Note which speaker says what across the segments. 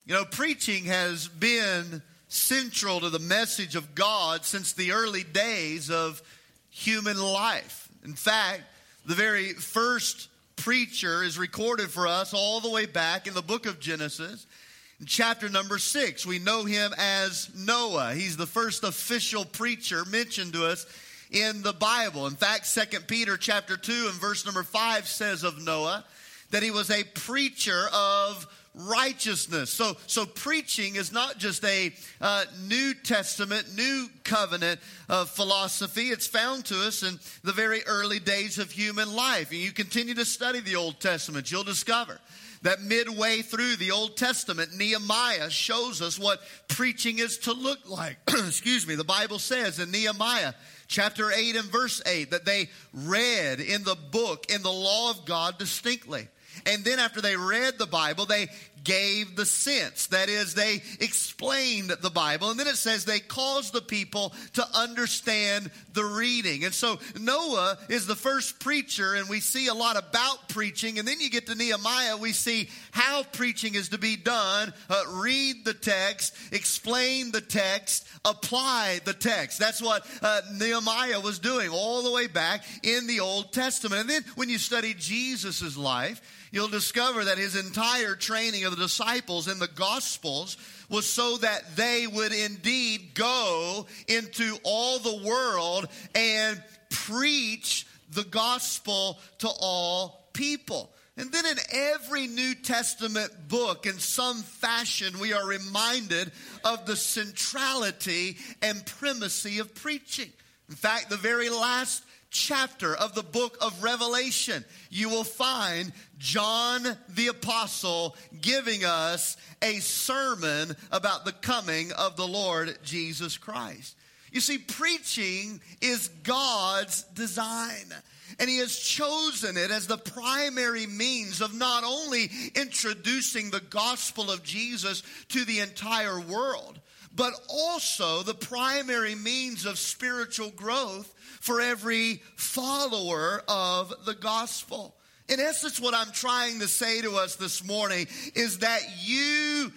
Speaker 1: You know, preaching has been central to the message of God since the early days of human life. In fact, the very first preacher is recorded for us all the way back in the book of Genesis. In chapter number 6, we know him as Noah. He's the first official preacher mentioned to us in the Bible. In fact, 2 Peter chapter 2 and verse number 5 says of Noah that he was a preacher of righteousness. So preaching is not just a New Testament, New Covenant philosophy. It's found to us in the very early days of human life. And you continue to study the Old Testament, you'll discover that midway through the Old Testament, Nehemiah shows us what preaching is to look like. Excuse me. The Bible says in Nehemiah chapter 8 and verse 8 that they read in the book, in the law of God distinctly. And then after they read the Bible, they gave the sense. That is, they explained the Bible. And then it says they caused the people to understand the reading. And so Noah is the first preacher, and we see a lot about preaching. And then you get to Nehemiah, we see how preaching is to be done. Read the text, explain the text, apply the text. That's what Nehemiah was doing all the way back in the Old Testament. And then when you study Jesus' life, you'll discover that his entire training of the disciples in the Gospels was so that they would indeed go into all the world and preach the gospel to all people. And then in every New Testament book, in some fashion, we are reminded of the centrality and primacy of preaching. In fact, the very last chapter of the book of Revelation, you will find John the Apostle giving us a sermon about the coming of the Lord Jesus Christ. You see, preaching is God's design, and He has chosen it as the primary means of not only introducing the gospel of Jesus to the entire world, but also the primary means of spiritual growth for every follower of the gospel. In essence, what I'm trying to say to us this morning is that you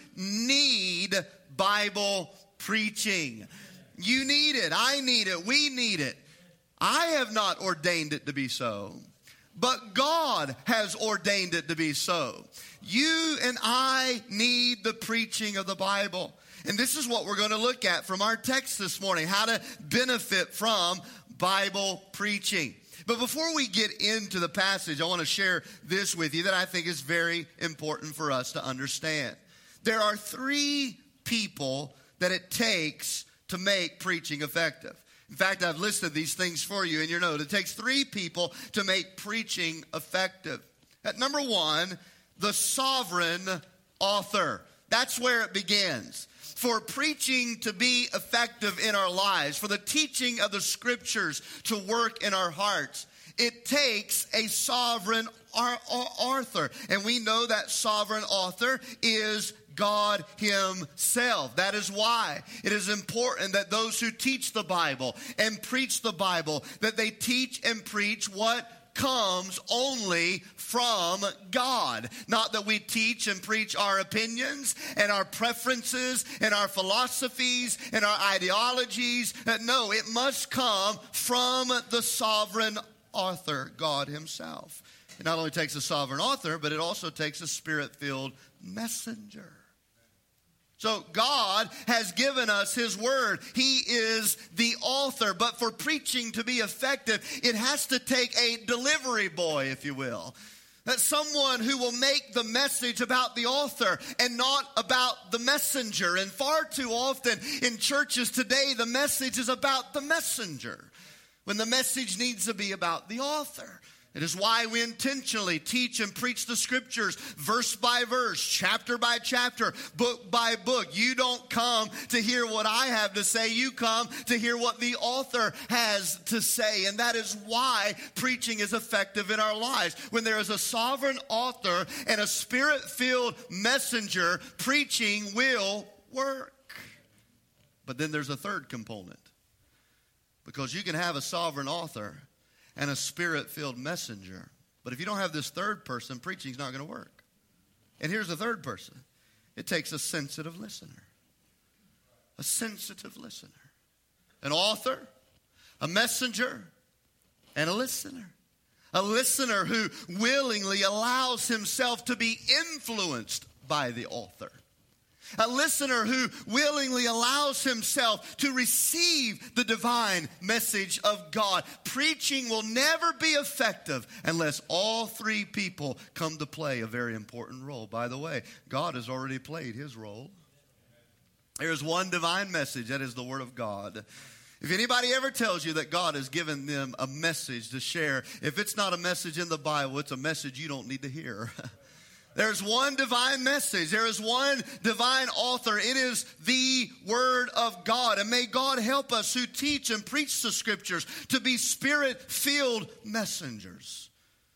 Speaker 1: need Bible preaching. You need it. I need it. We need it. I have not ordained it to be so, but God has ordained it to be so. You and I need the preaching of the Bible. And this is what we're going to look at from our text this morning, how to benefit from Bible preaching. But before we get into the passage, I want to share this with you that I think is very important for us to understand. There are three people that it takes to make preaching effective. In fact, I've listed these things for you in your note. It takes three people to make preaching effective. At number one, the sovereign author. That's where it begins. For preaching to be effective in our lives, for the teaching of the scriptures to work in our hearts, it takes a sovereign author. And we know that sovereign author is God Himself. That is why it is important that those who teach the Bible and preach the Bible, that they teach and preach what comes only from God. Not that we teach and preach our opinions and our preferences and our philosophies and our ideologies. No, it must come from the sovereign author, God Himself. It not only takes a sovereign author, but it also takes a spirit-filled messenger. So God has given us His word. He is the author. But for preaching to be effective, it has to take a delivery boy, if you will. That someone who will make the message about the author and not about the messenger. And far too often in churches today, the message is about the messenger, when the message needs to be about the author. It is why we intentionally teach and preach the scriptures verse by verse, chapter by chapter, book by book. You don't come to hear what I have to say. You come to hear what the author has to say. And that is why preaching is effective in our lives. When there is a sovereign author and a spirit-filled messenger, preaching will work. But then there's a third component. Because you can have a sovereign author and a spirit-filled messenger. But if you don't have this third person, preaching is not going to work. And here's the third person. It takes a sensitive listener. A sensitive listener. An author, a messenger, and a listener. A listener who willingly allows himself to be influenced by the author. A listener who willingly allows himself to receive the divine message of God. Preaching will never be effective unless all three people come to play a very important role. By the way, God has already played his role. There's one divine message, that is the Word of God. If anybody ever tells you that God has given them a message to share, if it's not a message in the Bible, it's a message you don't need to hear. There's one divine message. There is one divine author. It is the Word of God. And may God help us who teach and preach the Scriptures to be Spirit-filled messengers.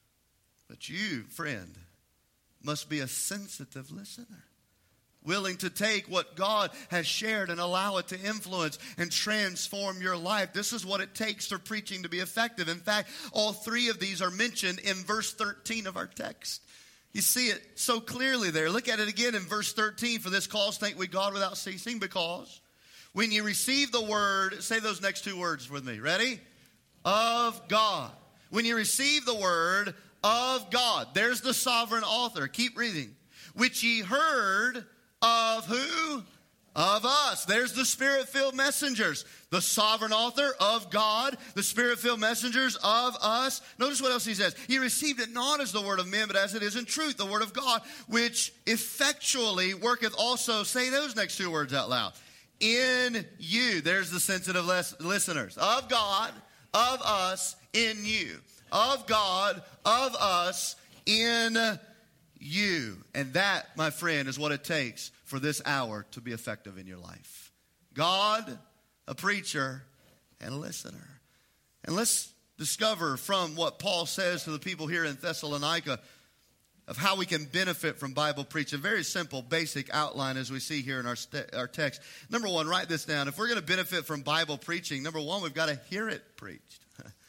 Speaker 1: But you, friend, must be a sensitive listener, willing to take what God has shared and allow it to influence and transform your life. This is what it takes for preaching to be effective. In fact, all three of these are mentioned in verse 13 of our text. You see it so clearly there. Look at it again in verse 13. For this cause thank we God without ceasing, because when you receive the word, say those next two words with me. Ready? Of God. When you receive the word of God. There's the sovereign author. Keep reading. Which ye heard of who? Of us. There's the Spirit-filled messengers. The sovereign author of God. The Spirit-filled messengers of us. Notice what else he says. He received it not as the word of men, but as it is in truth, the word of God, which effectually worketh also. Say those next two words out loud. In you. There's the sensitive listeners. Of God, of us, in you. Of God, of us, in you. And that, my friend, is what it takes for this hour to be effective in your life. God, a preacher, and a listener. And let's discover from what Paul says to the people here in Thessalonica of how we can benefit from Bible preaching. A very simple, basic outline as we see here in our text. Number one, write this down. If we're going to benefit from Bible preaching, number one, we've got to hear it preached.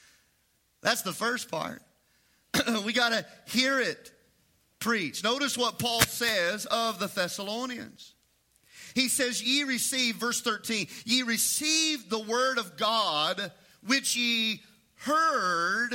Speaker 1: That's the first part. We got to hear it preached. Notice what Paul says of the Thessalonians. He says, ye receive, verse 13, ye received the word of God, which ye heard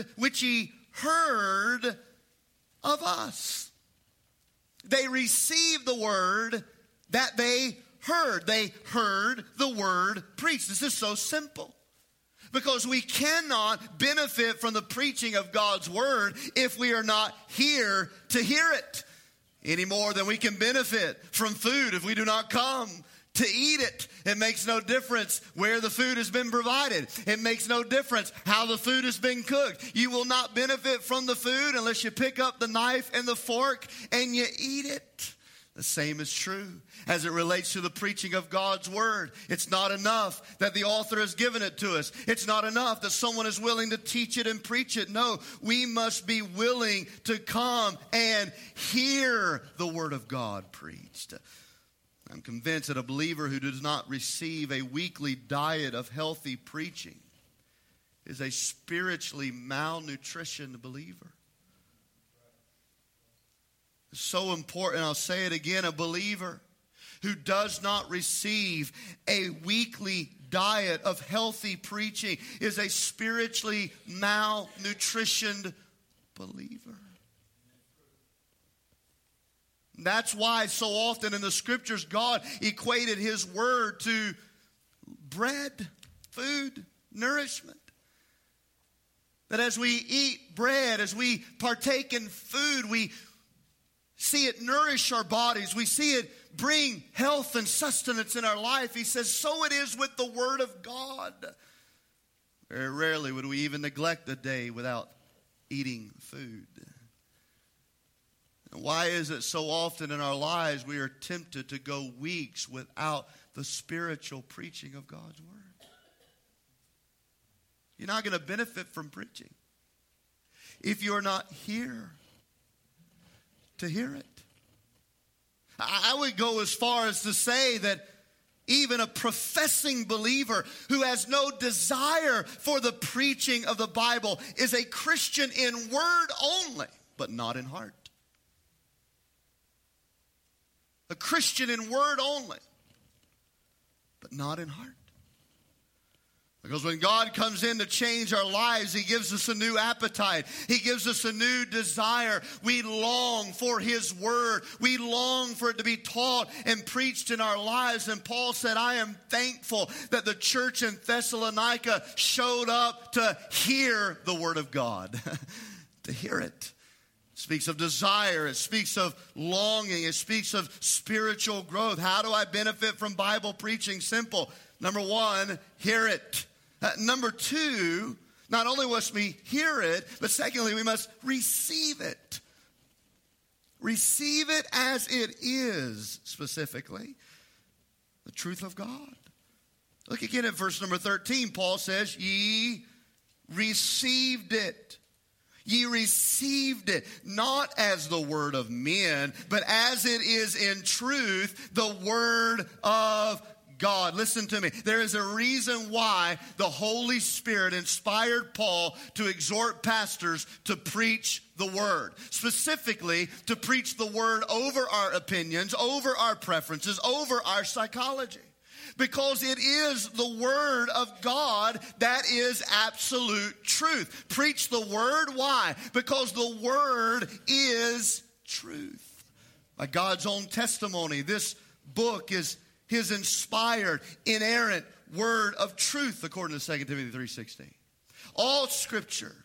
Speaker 1: of us. They received the word that they heard. They heard the word preached. This is so simple. Because we cannot benefit from the preaching of God's word if we are not here to hear it. Any more than we can benefit from food if we do not come to eat it. It makes no difference where the food has been provided. It makes no difference how the food has been cooked. You will not benefit from the food unless you pick up the knife and the fork and you eat it. The same is true as it relates to the preaching of God's word. It's not enough that the author has given it to us. It's not enough that someone is willing to teach it and preach it. No, we must be willing to come and hear the word of God preached. I'm convinced that a believer who does not receive a weekly diet of healthy preaching is a spiritually malnutritioned believer. It's so important. I'll say it again. A believer who does not receive a weekly diet of healthy preaching is a spiritually malnutritioned believer. That's why so often in the scriptures God equated his word to bread, food, nourishment. That as we eat bread, as we partake in food, we see it nourish our bodies. We see it bring health and sustenance in our life. He says, so it is with the word of God. Very rarely would we even neglect a day without eating food. And why is it so often in our lives we are tempted to go weeks without the spiritual preaching of God's word? You're not going to benefit from preaching if you're not here to hear it. I would go as far as to say that even a professing believer who has no desire for the preaching of the Bible is a Christian in word only, but not in heart. a Christian in word only, but not in heart. Because when God comes in to change our lives, He gives us a new appetite. He gives us a new desire. We long for His word. We long for it to be taught and preached in our lives. And Paul said, I am thankful that the church in Thessalonica showed up to hear the word of God. To hear it. It speaks of desire. It speaks of longing. It speaks of spiritual growth. How do I benefit from Bible preaching? Simple. Number one, hear it. Number two, not only must we hear it, but secondly, we must receive it. Receive it as it is, specifically, the truth of God. Look again at verse number 13. Paul says, ye received it. Ye received it, not as the word of men, but as it is in truth, the word of God. Listen to me. There is a reason why the Holy Spirit inspired Paul to exhort pastors to preach the word. Specifically, to preach the word over our opinions, over our preferences, over our psychology. Because it is the word of God that is absolute truth. Preach the word. Why? Because the word is truth. By God's own testimony, this book is His inspired, inerrant word of truth, according to 2 Timothy 3:16. All Scripture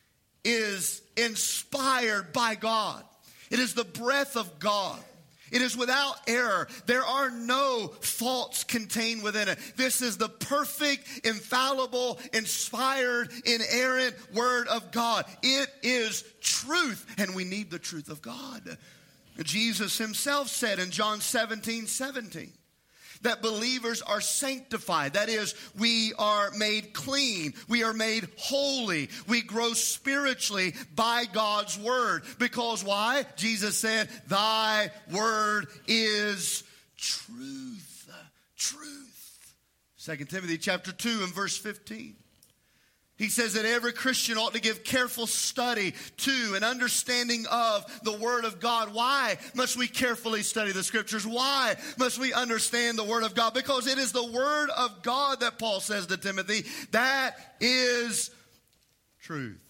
Speaker 1: is inspired by God. It is the breath of God. It is without error. There are no faults contained within it. This is the perfect, infallible, inspired, inerrant word of God. It is truth, and we need the truth of God. Jesus Himself said in John 17:17, that believers are sanctified. That is, we are made clean. We are made holy. We grow spiritually by God's word. Because why? Jesus said, thy word is truth. Truth. 2 Timothy chapter 2 and verse 15. He says that every Christian ought to give careful study to and understanding of the Word of God. Why must we carefully study the Scriptures? Why must we understand the Word of God? Because it is the Word of God that Paul says to Timothy, that is truth.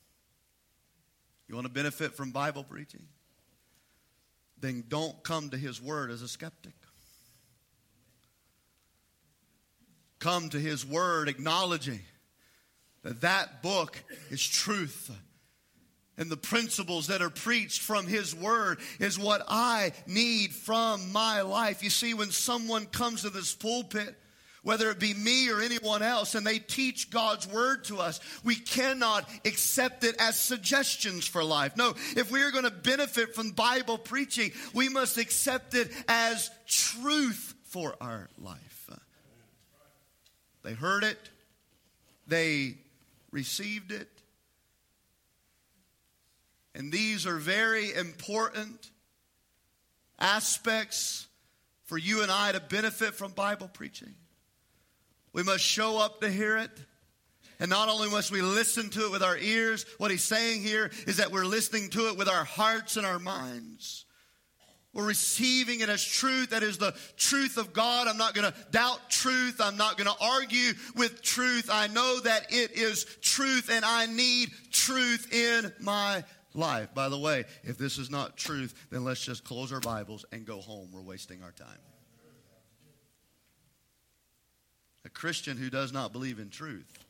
Speaker 1: You want to benefit from Bible preaching? Then don't come to His Word as a skeptic. Come to His Word acknowledging that book is truth. And the principles that are preached from His word is what I need from my life. You see, when someone comes to this pulpit, whether it be me or anyone else, and they teach God's word to us, we cannot accept it as suggestions for life. No, if we are going to benefit from Bible preaching, we must accept it as truth for our life. They heard it. They received it. And these are very important aspects for you and I to benefit from Bible preaching. We must show up to hear it. And not only must we listen to it with our ears, what he's saying here is that we're listening to it with our hearts and our minds. We're receiving it as truth. That is the truth of God. I'm not going to doubt truth. I'm not going to argue with truth. I know that it is truth, and I need truth in my life. By the way, if this is not truth, then let's just close our Bibles and go home. We're wasting our time. A Christian who does not believe in truth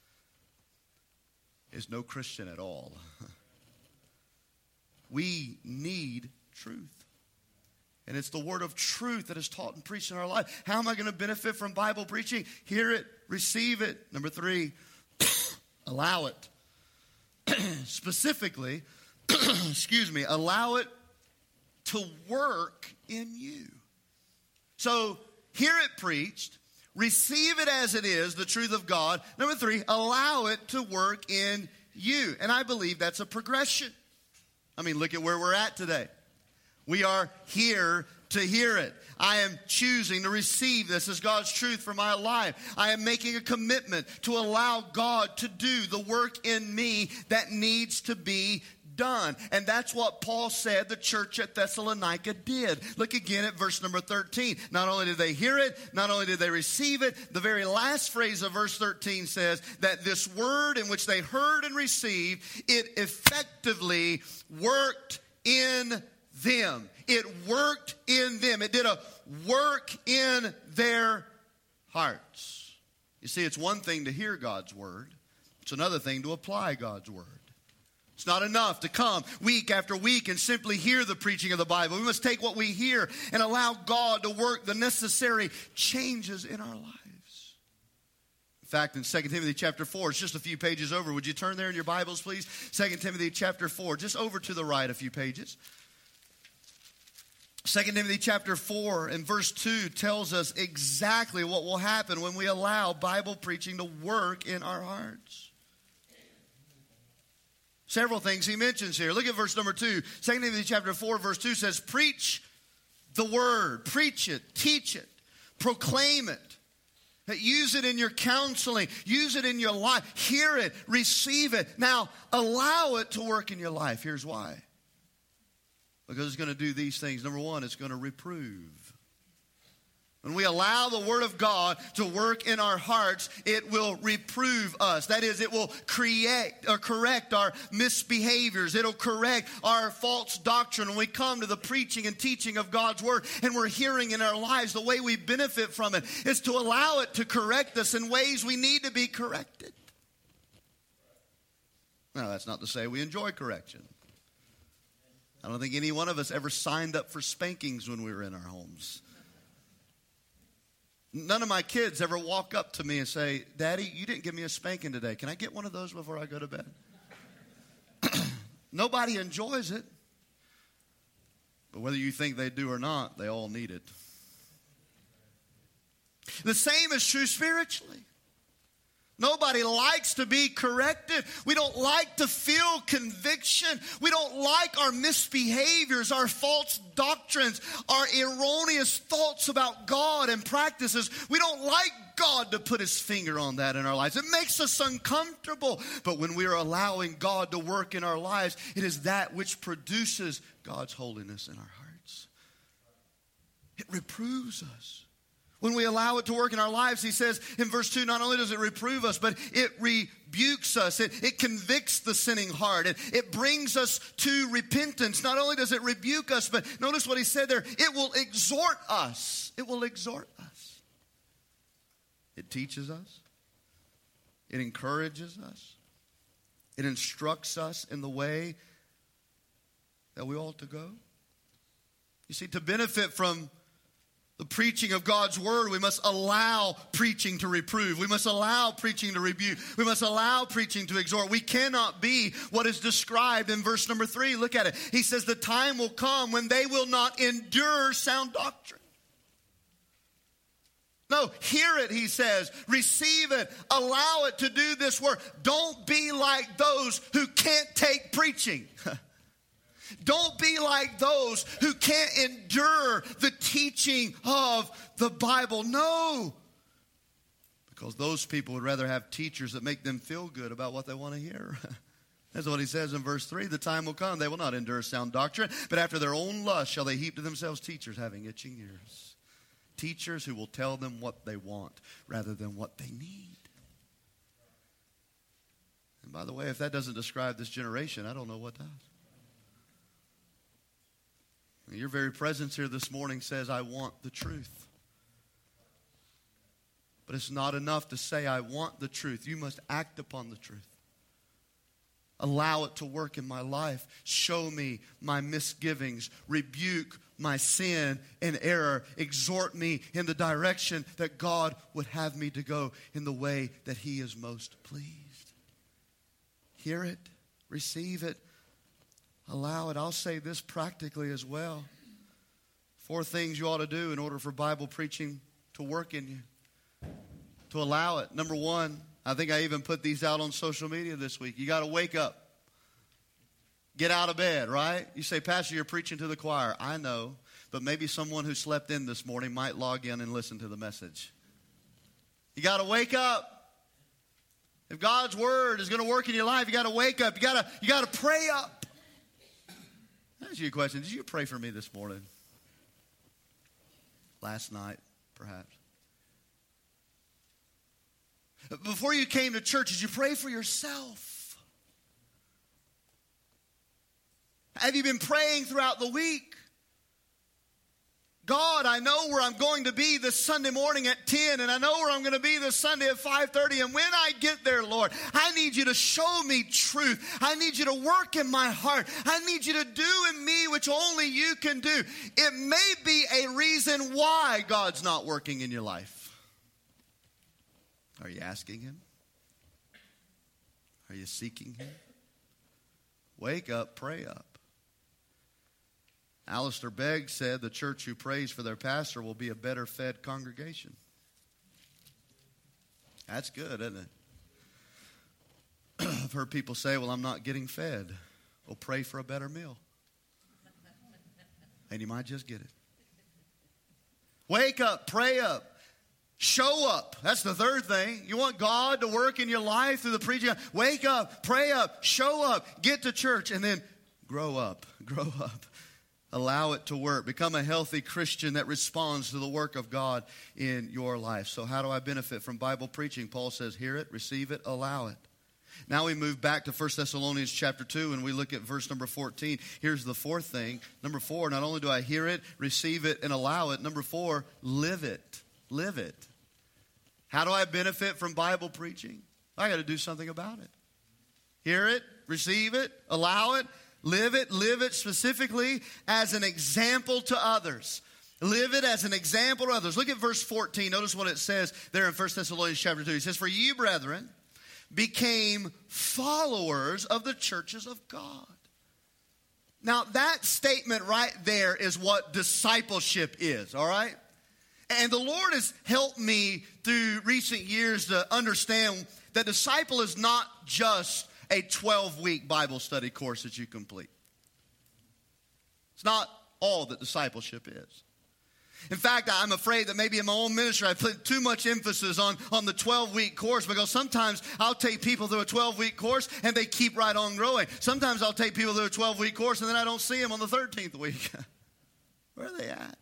Speaker 1: is no Christian at all. We need truth. And it's the word of truth that is taught and preached in our life. How am I going to benefit from Bible preaching? Hear it, receive it. Number 3, allow it. Specifically, allow it to work in you. So, hear it preached, receive it as it is, the truth of God. Number 3, allow it to work in you. And I believe that's a progression. I mean, look at where we're at today. We are here to hear it. I am choosing to receive this as God's truth for my life. I am making a commitment to allow God to do the work in me that needs to be done. And that's what Paul said the church at Thessalonica did. Look again at verse number 13. Not only did they hear it, not only did they receive it, the very last phrase of verse 13 says that this word in which they heard and received, it effectively worked in them. It worked in them. It did a work in their hearts. You see, it's one thing to hear God's word. It's another thing to apply God's word. It's not enough to come week after week and simply hear the preaching of the Bible. We must take what we hear and allow God to work the necessary changes in our lives. In fact, in 2 Timothy chapter 4, it's just a few pages over. Would you turn there in your Bibles, please? 2 Timothy chapter 4, just over to the right a few pages. 2 Timothy chapter 4 and verse 2 tells us exactly what will happen when we allow Bible preaching to work in our hearts. Several things he mentions here. Look at verse number 2. 2 Timothy chapter 4 verse 2 says, preach the word. Preach it. Teach it. Proclaim it. Use it in your counseling. Use it in your life. Hear it. Receive it. Now, allow it to work in your life. Here's why. Because it's going to do these things. Number one, it's going to reprove. When we allow the Word of God to work in our hearts, it will reprove us. That is, it will correct our misbehaviors. It'll correct our false doctrine. When we come to the preaching and teaching of God's Word and we're hearing in our lives, the way we benefit from it is to allow it to correct us in ways we need to be corrected. Now, that's not to say we enjoy correction. I don't think any one of us ever signed up for spankings when we were in our homes. None of my kids ever walk up to me and say, Daddy, you didn't give me a spanking today. Can I get one of those before I go to bed? Nobody enjoys it. But whether you think they do or not, they all need it. The same is true spiritually. Nobody likes to be corrected. We don't like to feel conviction. We don't like our misbehaviors, our false doctrines, our erroneous thoughts about God and practices. We don't like God to put his finger on that in our lives. It makes us uncomfortable. But when we are allowing God to work in our lives, it is that which produces God's holiness in our hearts. It reproves us. When we allow it to work in our lives, he says in verse 2, not only does it reprove us, but it rebukes us. It convicts the sinning heart. It brings us to repentance. Not only does it rebuke us, but notice what he said there. It will exhort us. It will exhort us. It teaches us. It encourages us. It instructs us in the way that we ought to go. You see, to benefit from the preaching of God's word, we must allow preaching to reprove. We must allow preaching to rebuke. We must allow preaching to exhort. We cannot be what is described in verse number 3. Look at it. He says, the time will come when they will not endure sound doctrine. No, hear it, he says. Receive it. Allow it to do this work. Don't be like those who can't take preaching. Don't be like those who can't endure the teaching of the Bible. No. Because those people would rather have teachers that make them feel good about what they want to hear. That's what he says in verse 3. The time will come, they will not endure sound doctrine, but after their own lust shall they heap to themselves teachers having itching ears. Teachers who will tell them what they want rather than what they need. And by the way, if that doesn't describe this generation, I don't know what does. Your very presence here this morning says, I want the truth. But it's not enough to say, I want the truth. You must act upon the truth. Allow it to work in my life. Show me my misgivings. Rebuke my sin and error. Exhort me in the direction that God would have me to go, in the way that he is most pleased. Hear it. Receive it. Allow it. I'll say this practically as well. 4 things you ought to do in order for Bible preaching to work in you. To allow it. Number 1, I think I even put these out on social media this week. You got to wake up. Get out of bed, right? You say, Pastor, you're preaching to the choir. I know, but maybe someone who slept in this morning might log in and listen to the message. You got to wake up. If God's word is going to work in your life, you got to wake up. You got to pray up. I'll ask you a question. Did you pray for me this morning? Last night, perhaps? Before you came to church, did you pray for yourself? Have you been praying throughout the week? God, I know where I'm going to be this Sunday morning at 10, and I know where I'm going to be this Sunday at 5:30, and when I get there, Lord, I need you to show me truth. I need you to work in my heart. I need you to do in me which only you can do. It may be a reason why God's not working in your life. Are you asking him? Are you seeking him? Wake up, pray up. Alistair Begg said the church who prays for their pastor will be a better fed congregation. That's good, isn't it? I've heard people say, well, I'm not getting fed. Well, pray for a better meal. And you might just get it. Wake up, pray up, show up. That's the third thing. You want God to work in your life through the preaching. Wake up, pray up, show up, get to church, and then grow up, grow up. Allow it to work. Become a healthy Christian that responds to the work of God in your life. So how do I benefit from Bible preaching? Paul says, hear it, receive it, allow it. Now we move back to 1 Thessalonians chapter 2 and we look at verse number 14. Here's the fourth thing. Number 4, not only do I hear it, receive it, and allow it. Number 4, live it. Live it. How do I benefit from Bible preaching? I got to do something about it. Hear it, receive it, allow it. Live it specifically as an example to others. Live it as an example to others. Look at verse 14. Notice what it says there in 1 Thessalonians chapter 2. It says, for you, brethren, became followers of the churches of God. Now, that statement right there is what discipleship is, all right? And the Lord has helped me through recent years to understand that disciple is not just a 12-week Bible study course that you complete. It's not all that discipleship is. In fact, I'm afraid that maybe in my own ministry I put too much emphasis on the 12-week course, because sometimes I'll take people through a 12-week course and they keep right on growing. Sometimes I'll take people through a 12-week course and then I don't see them on the 13th week. Where are they at?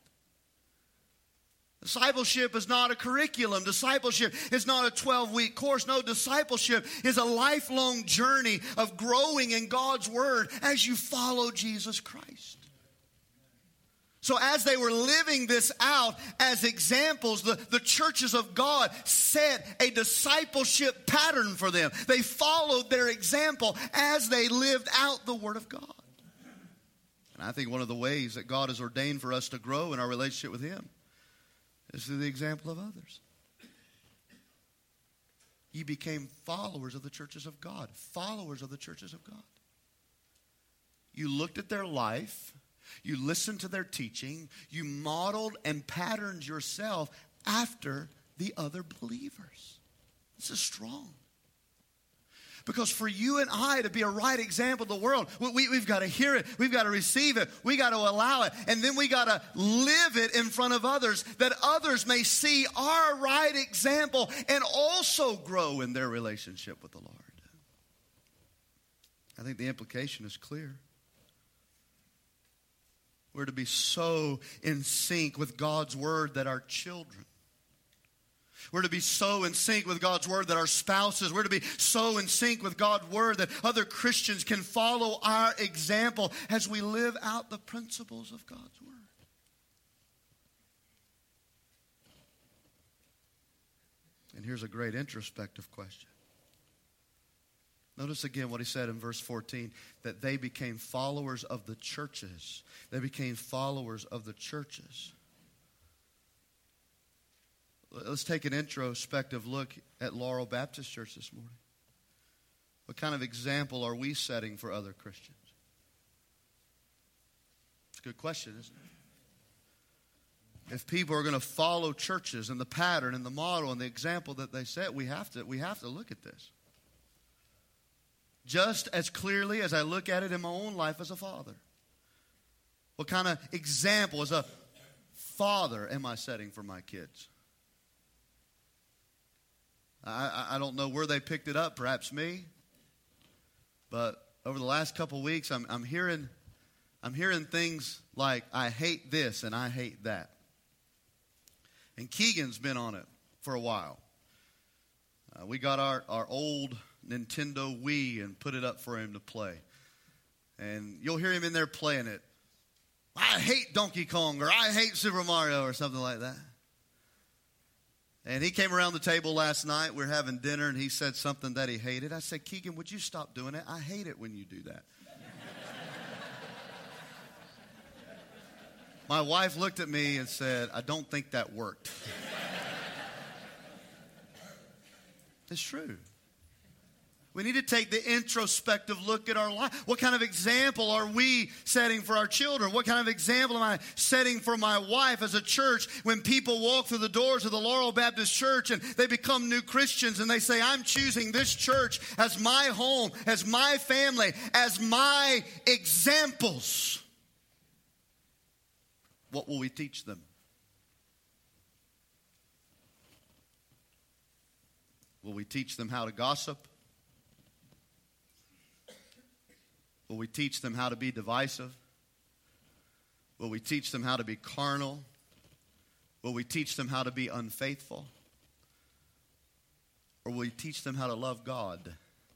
Speaker 1: Discipleship is not a curriculum. Discipleship is not a 12-week course. No, discipleship is a lifelong journey of growing in God's Word as you follow Jesus Christ. So as they were living this out as examples, the churches of God set a discipleship pattern for them. They followed their example as they lived out the Word of God. And I think one of the ways that God has ordained for us to grow in our relationship with Him is through the example of others. Ye became followers of the churches of God. Followers of the churches of God. You looked at their life. You listened to their teaching. You modeled and patterned yourself after the other believers. This is strong. Because for you and I to be a right example to the world, we've got to hear it. We've got to receive it. We got to allow it. And then we got to live it in front of others, that others may see our right example and also grow in their relationship with the Lord. I think the implication is clear. We're to be so in sync with God's Word that our children, we're to be so in sync with God's Word that our spouses, we're to be so in sync with God's Word that other Christians can follow our example as we live out the principles of God's Word. And here's a great introspective question. Notice again what he said in verse 14, that they became followers of the churches. They became followers of the churches. Let's take an introspective look at Laurel Baptist Church this morning. What kind of example are we setting for other Christians? It's a good question, isn't it? If people are going to follow churches and the pattern and the model and the example that they set, we have to look at this. Just as clearly as I look at it in my own life as a father. What kind of example as a father am I setting for my kids? I don't know where they picked it up, perhaps me. But over the last couple of weeks, I'm hearing I'm hearing things like, I hate this and I hate that. And Keegan's been on it for a while. We got our old Nintendo Wii and put it up for him to play. And you'll hear him in there playing it. I hate Donkey Kong, or I hate Super Mario, or something like that. And he came around the table last night. We were having dinner, and he said something that he hated. I said, Keegan, would you stop doing it? I hate it when you do that. My wife looked at me and said, I don't think that worked. It's true. We need to take the introspective look at our life. What kind of example are we setting for our children? What kind of example am I setting for my wife as a church when people walk through the doors of the Laurel Baptist Church and they become new Christians and they say, I'm choosing this church as my home, as my family, as my examples. What will we teach them? Will we teach them how to gossip? Will we teach them how to be divisive? Will we teach them how to be carnal? Will we teach them how to be unfaithful? Or will we teach them how to love God?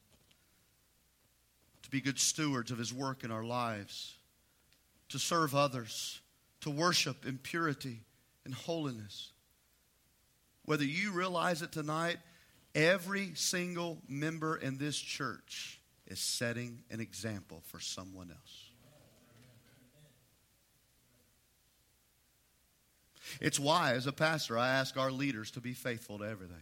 Speaker 1: To be good stewards of His work in our lives? To serve others? To worship in purity and holiness? Whether you realize it tonight, every single member in this church is setting an example for someone else. It's why, as a pastor, I ask our leaders to be faithful to everything.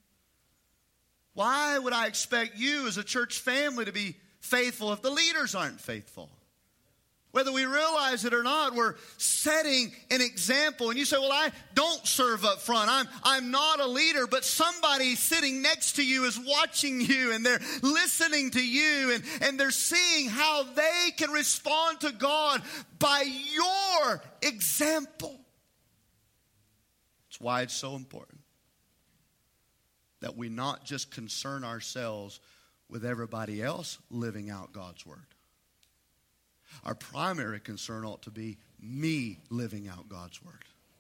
Speaker 1: Why would I expect you as a church family to be faithful if the leaders aren't faithful? Whether we realize it or not, we're setting an example. And you say, well, I don't serve up front. I'm not a leader, but somebody sitting next to you is watching you and they're listening to you and they're seeing how they can respond to God by your example. It's why it's so important that we not just concern ourselves with everybody else living out God's word. Our primary concern ought to be me living out God's word.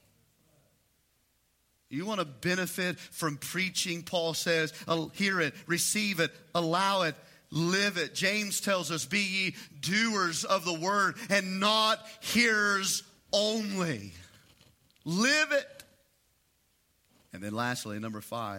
Speaker 1: You want to benefit from preaching, Paul says, hear it, receive it, allow it, live it. James tells us, be ye doers of the word and not hearers only. Live it. And then lastly, number 5.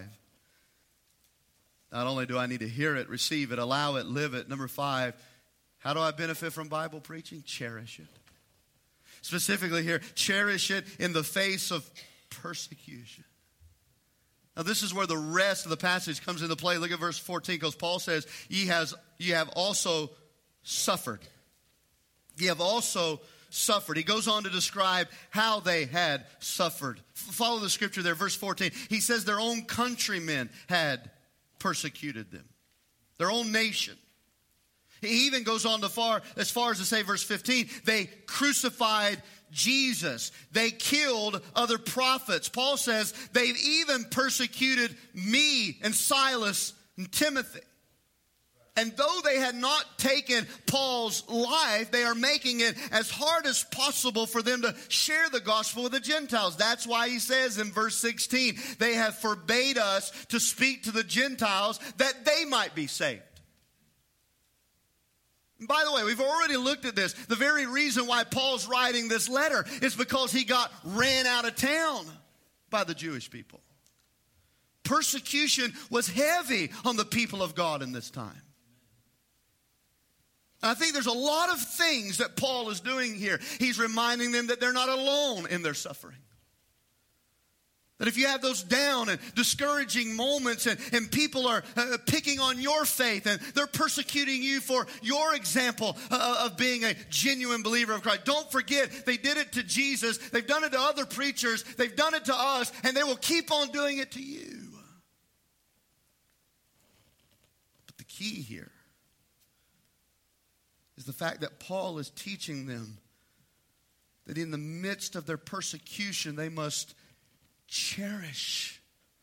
Speaker 1: Not only do I need to hear it, receive it, allow it, live it. Number 5, how do I benefit from Bible preaching? Cherish it. Specifically here, cherish it in the face of persecution. Now this is where the rest of the passage comes into play. Look at verse 14, because Paul says, ye have also suffered. Ye have also suffered. He goes on to describe how they had suffered. Follow the scripture there, verse 14. He says their own countrymen had persecuted them. Their own nation. He even goes on as far as to say, verse 15, they crucified Jesus. They killed other prophets. Paul says they've even persecuted me and Silas and Timothy. And though they had not taken Paul's life, they are making it as hard as possible for them to share the gospel with the Gentiles. That's why he says in verse 16, they have forbade us to speak to the Gentiles that they might be saved. By the way, we've already looked at this. The very reason why Paul's writing this letter is because he got ran out of town by the Jewish people. Persecution was heavy on the people of God in this time. And I think there's a lot of things that Paul is doing here. He's reminding them that they're not alone in their suffering. That if you have those down and discouraging moments and people are picking on your faith and they're persecuting you for your example of being a genuine believer of Christ, don't forget they did it to Jesus, they've done it to other preachers, they've done it to us, and they will keep on doing it to you. But the key here is the fact that Paul is teaching them that in the midst of their persecution they must cherish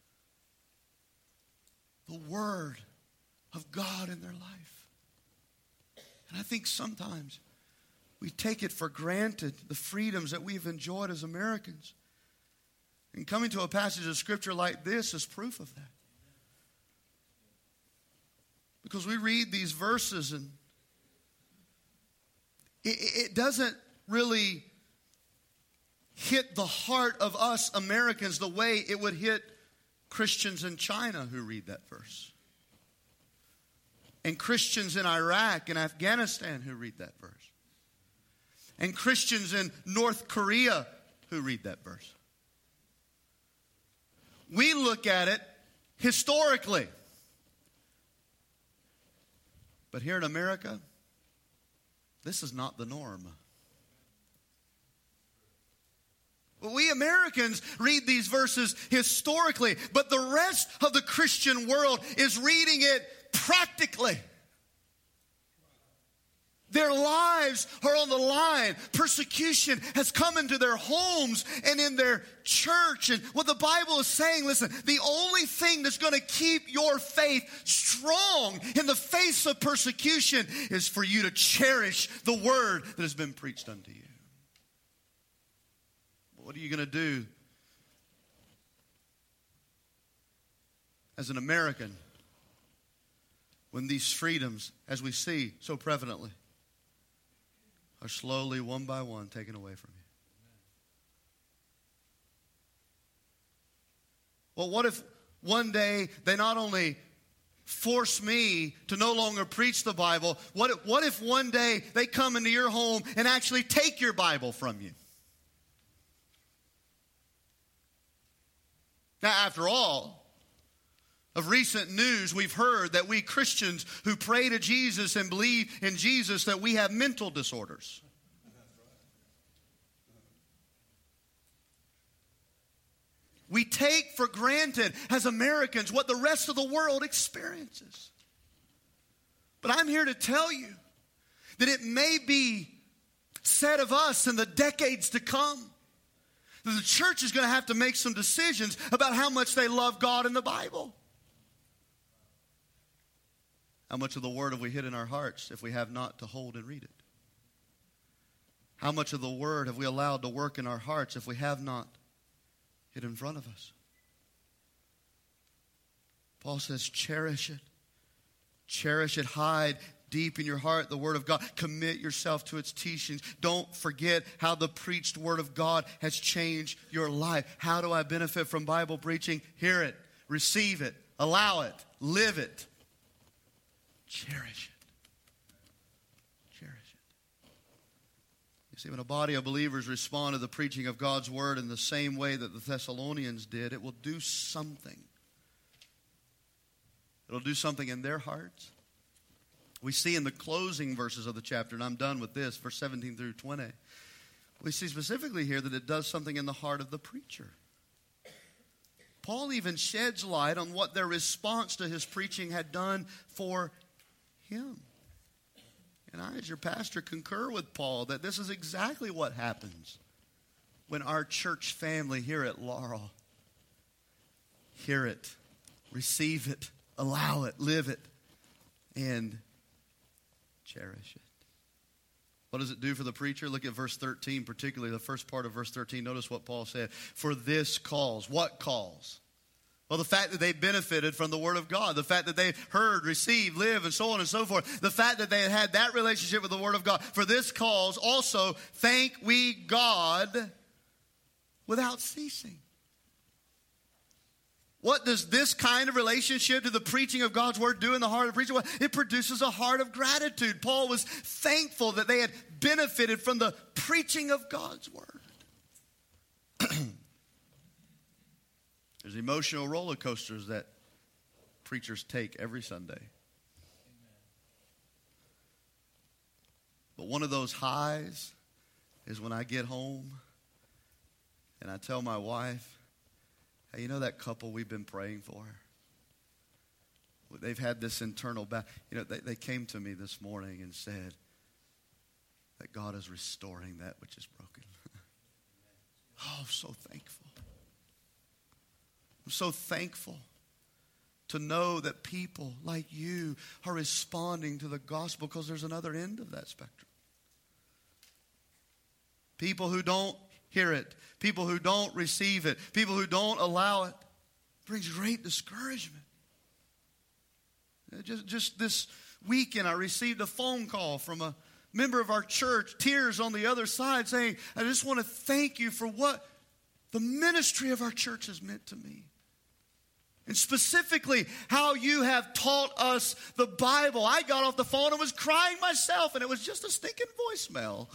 Speaker 1: the word of God in their life. And I think sometimes We take it for granted, the freedoms that we've enjoyed as Americans. And coming to a passage of Scripture like this is proof of that. Because we read these verses and it doesn't really hit the heart of us Americans the way it would hit Christians in China who read that verse. And Christians in Iraq and Afghanistan who read that verse. And Christians in North Korea who read that verse. We look at it historically. But here in America, this is not the norm. We Americans read these verses historically, but the rest of the Christian world is reading it practically. Their lives are on the line. Persecution has come into their homes and in their church. And what the Bible is saying, listen, the only thing that's going to keep your faith strong in the face of persecution is for you to cherish the word that has been preached unto you. What are you going to do as an American when these freedoms, as we see so prevalently, are slowly, one by one, taken away from you? Well, what if one day they not only force me to no longer preach the Bible, what if one day they come into your home and actually take your Bible from you? Now, after all, of recent news, we've heard that we Christians who pray to Jesus and believe in Jesus, that we have mental disorders. We take for granted as Americans what the rest of the world experiences. But I'm here to tell you that it may be said of us in the decades to come that the church is going to have to make some decisions about how much they love God and the Bible. How much of the Word have we hid in our hearts if we have not to hold and read it? How much of the Word have we allowed to work in our hearts if we have not hid in front of us? Paul says, cherish it. Cherish it. Hide deep in your heart the Word of God. Commit yourself to its teachings. Don't forget how the preached Word of God has changed your life. How do I benefit from Bible preaching? Hear it. Receive it. Allow it. Live it. Cherish it. Cherish it. You see, when a body of believers respond to the preaching of God's Word in the same way that the Thessalonians did, it will do something. It'll do something in their hearts. We see in the closing verses of the chapter, and I'm done with this, verse 17 through 20. We see specifically here that it does something in the heart of the preacher. Paul even sheds light on what their response to his preaching had done for him. And I, as your pastor, concur with Paul that this is exactly what happens when our church family here at Laurel hear it, receive it, allow it, live it, and cherish it. What does it do for the preacher? Look at verse 13, particularly the first part of verse 13. Notice what Paul said. For this cause. What cause? Well, the fact that they benefited from the Word of God. The fact that they heard, received, lived, and so on and so forth. The fact that they had that relationship with the Word of God. For this cause also thank we God without ceasing. What does this kind of relationship to the preaching of God's Word do in the heart of the preacher? Well, it produces a heart of gratitude. Paul was thankful that they had benefited from the preaching of God's Word. There's emotional roller coasters that preachers take every Sunday. But one of those highs is when I get home and I tell my wife, hey, you know that couple we've been praying for? They've had this internal battle. You know, they came to me this morning and said that God is restoring that which is broken. Oh, I'm so thankful. I'm so thankful to know that people like you are responding to the gospel, because there's another end of that spectrum. People who don't hear it, people who don't receive it, people who don't allow it, brings great discouragement. Just this weekend, I received a phone call from a member of our church, tears on the other side, saying, I just want to thank you for what the ministry of our church has meant to me. And specifically, how you have taught us the Bible. I got off the phone and was crying myself, and it was just a stinking voicemail.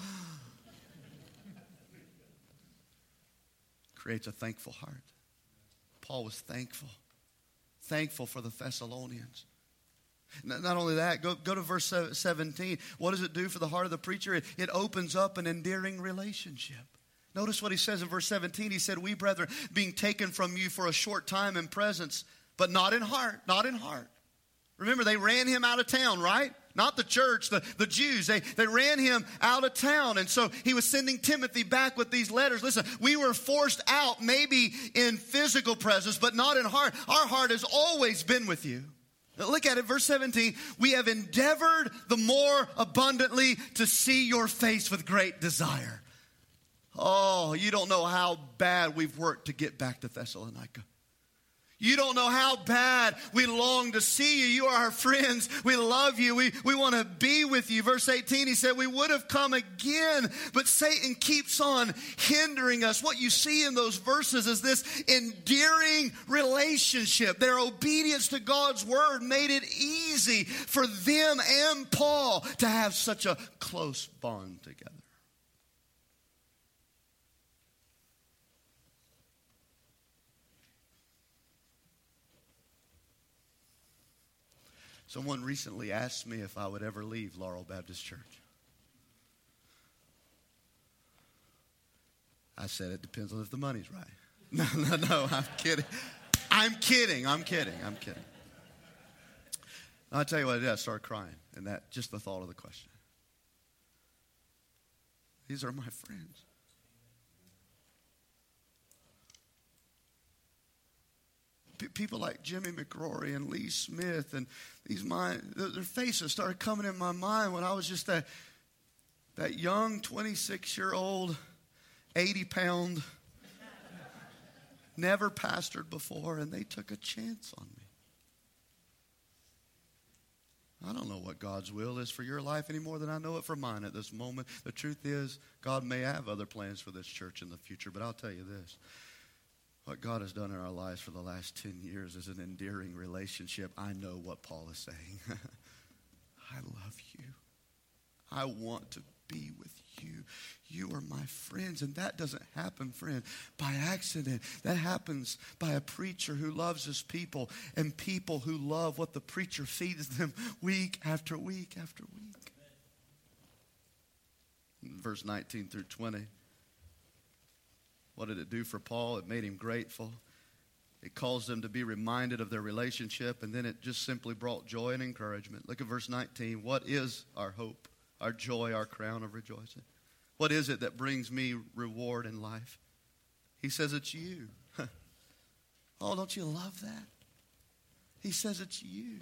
Speaker 1: Creates a thankful heart. Paul was thankful for the Thessalonians. Not only that, go to verse 17. What does it do for the heart of the preacher? It opens up an endearing relationship. Notice what he says in verse 17. He said, we, brethren, being taken from you for a short time in presence, but not in heart, not in heart. Remember, they ran him out of town, right? Not the church, the Jews. They ran him out of town. And so he was sending Timothy back with these letters. Listen, we were forced out maybe in physical presence, but not in heart. Our heart has always been with you. Look at it, verse 17. We have endeavored the more abundantly to see your face with great desire. Oh, you don't know how bad we've worked to get back to Thessalonica. You don't know how bad we long to see you. You are our friends. We love you. We want to be with you. Verse 18, he said, we would have come again, but Satan keeps on hindering us. What you see in those verses is this endearing relationship. Their obedience to God's word made it easy for them and Paul to have such a close bond together. Someone recently asked me if I would ever leave Laurel Baptist Church. I said it depends on if the money's right. No, I'm kidding. I'm kidding. I'll tell you what I did. I started crying, and that just the thought of the question. These are my friends. People like Jimmy McRory and Lee Smith and their faces started coming in my mind when I was just that young 26-year-old, 80-pound, never pastored before, and they took a chance on me. I don't know what God's will is for your life any more than I know it for mine at this moment. The truth is, God may have other plans for this church in the future, but I'll tell you this. What God has done in our lives for the last 10 years is an endearing relationship. I know what Paul is saying. I love you. I want to be with you. You are my friends. And that doesn't happen, friend, by accident. That happens by a preacher who loves his people and people who love what the preacher feeds them week after week after week. Verse 19 through 20. What did it do for Paul? It made him grateful. It caused them to be reminded of their relationship, and then it just simply brought joy and encouragement. Look at verse 19. What is our hope, our joy, our crown of rejoicing? What is it that brings me reward in life? He says it's you. Oh, don't you love that? He says it's you.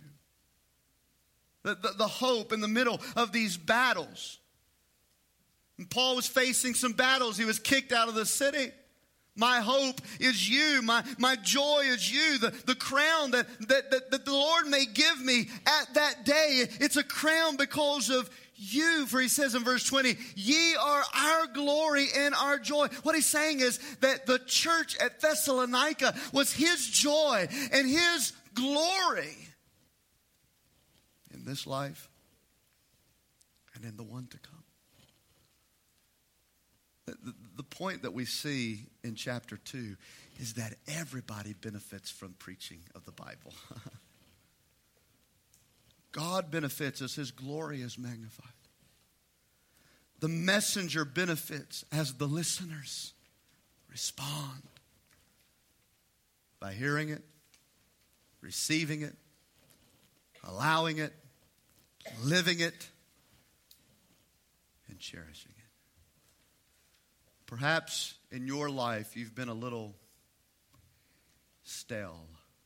Speaker 1: The hope in the middle of these battles. And Paul was facing some battles. He was kicked out of the city. My hope is you. My joy is you. The crown that the Lord may give me at that day. It's a crown because of you. For he says in verse 20, ye are our glory and our joy. What he's saying is that the church at Thessalonica was his joy and his glory in this life and in the one to come. The point that we see in chapter 2 is that everybody benefits from preaching of the Bible. God benefits as his glory is magnified. The messenger benefits as the listeners respond by hearing it, receiving it, allowing it, living it, and cherishing it. Perhaps in your life you've been a little stale.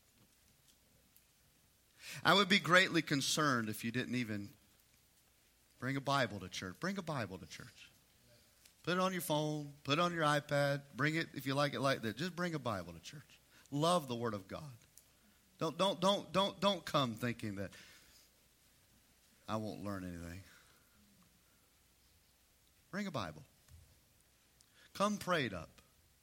Speaker 1: I would be greatly concerned if you didn't even bring a Bible to church. Bring a Bible to church. Put it on your phone. Put it on your iPad. Bring it if you like it like that. Just bring a Bible to church. Love the Word of God. Don't come thinking that I won't learn anything. Bring a Bible. Come prayed up.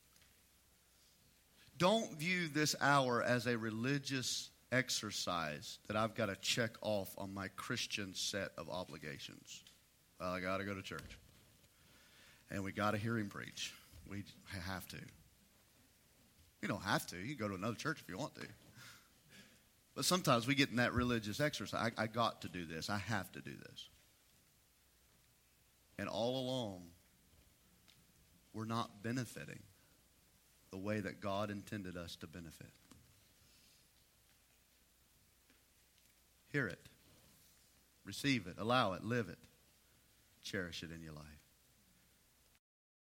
Speaker 1: Don't view this hour as a religious exercise that I've got to check off on my Christian set of obligations. Well, I got to go to church. And we got to hear him preach. We have to. You don't have to. You can go to another church if you want to. But sometimes we get in that religious exercise. I got to do this. I have to do this. And all along, we're not benefiting the way that God intended us to benefit. Hear it. Receive it. Allow it. Live it. Cherish it in your life.